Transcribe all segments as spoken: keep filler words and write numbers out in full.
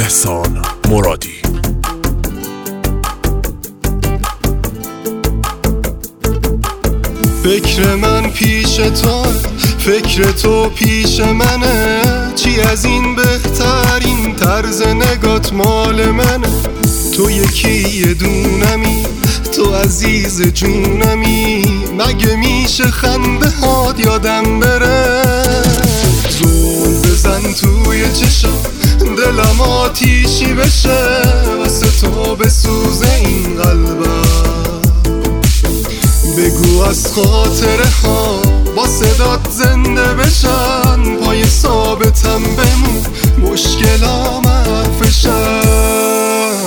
احسان مرادی. فکر من پیش تو، فکر تو پیش منه، چی از این بهترین طرز نگات مال منه. تو یکی یه دونمی، تو عزیز جونمی، مگه میشه خنده هات یادم بره. زول بزن توی چشم دلم آتیشی بشه، واسه تو بسوزه این قلبم. بگو از خاطره ها با صدات زنده بشن، پای ثابتم بمون مشکلام حرفشن.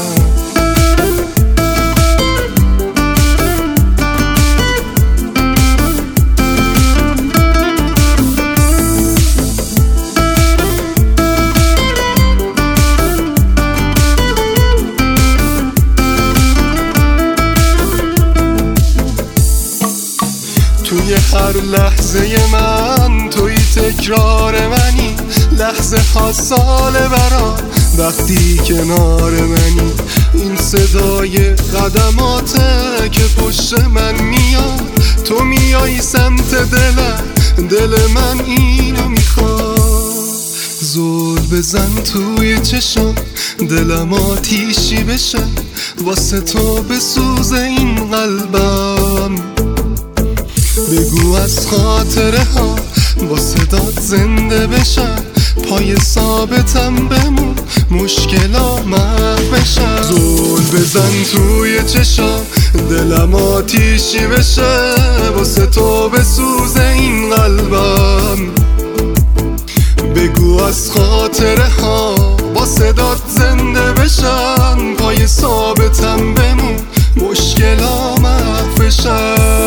توی هر لحظه من توی تکرار منی، لحظه ها ساله برام وقتی کنار منی. این صدای قدماته که پشت من میاد، تو میای سمت دلم، دل من اینو میخواد. زل بزن توی چشم دلم آتیشی بشه، واسه تو بسوزه این قلبم. بگو از خاطره ها با صدات زنده بشن، پای ثابتم بمون مشکلا محو بشن. زل بزن توی چشم دلم آتیشی بشه، واسه تو بسوزه این قلبم. بگو از خاطره ها با صدات زنده بشن، پای ثابتم بمون مشکلا محو بشن.